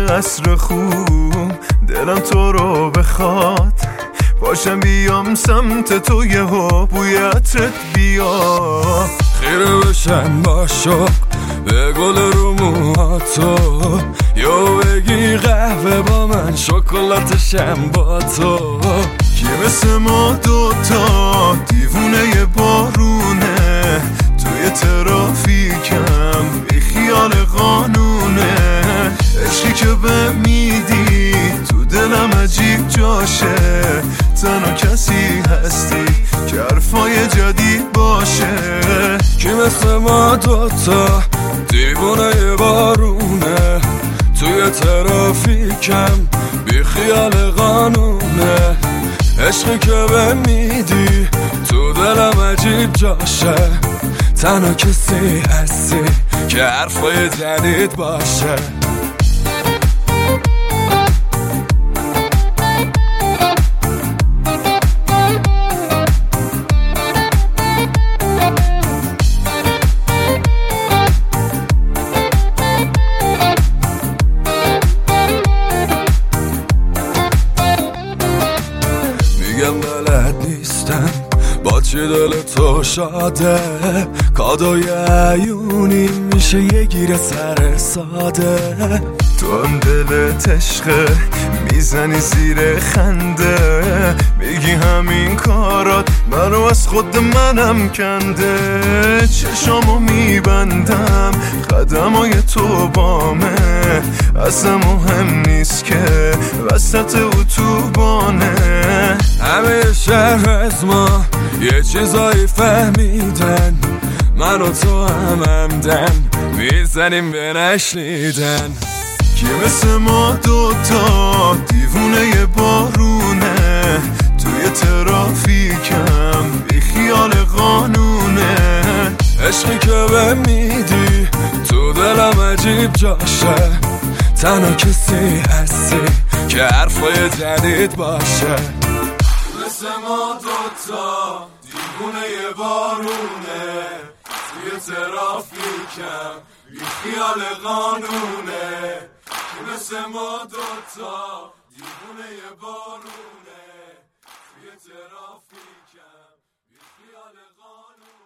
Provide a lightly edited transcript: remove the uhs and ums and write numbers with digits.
عصر خوب دلم تو رو بخواد، باشم بیام سمت تو یهو بوی عطرت بیا. خیره بشم با شوق به گل رو موهاتو، یا بگی قهوه با من شکلاتشم با تو. کی مثل ما دوتا دیوونه بارونه، توی ترافیکم بی خیال قانونه. عشقی که به میدی تو دلم عجیب جاشه، تنها کسی هستی که حرفای جدید باشه. کی مثل ما دوتا دیوونه بارونه، توی ترافیکم بی خیال قانونه. عشقی که به میدی تو دلم عجیب جاشه، تنها کسی هستی که حرفای جدید باشه. میگم بلد نیستم با چی دل تو شاده، کادوی عیونی میشه یه گیر سر ساده. تو هم دلت عشقه میزنی زیر خنده، میگی همین کارات منو از خود منم کنده. چشامو میبندم قدمای تو بامه، اصلا مهم نیست که وسط اتوبانه. همه شهر از ما یه چیزایی فهمیدن، من و تو همدن میزنیم به نشنیدن. کی مثل ما دوتا دیوونه بارونه، توی ترافیکم بی خیال قانونه. عشقی که به میدی تو دلم عجیب جاشه، تنها کسی هستی که حرفای جدید باشه. مثل ما دوتا دیوونه بارونه، توی ترافیکم بی خیال قانونه. مثل ما دوتا دیوونه بارونه، توی ترافیکم بی خیال قانونه.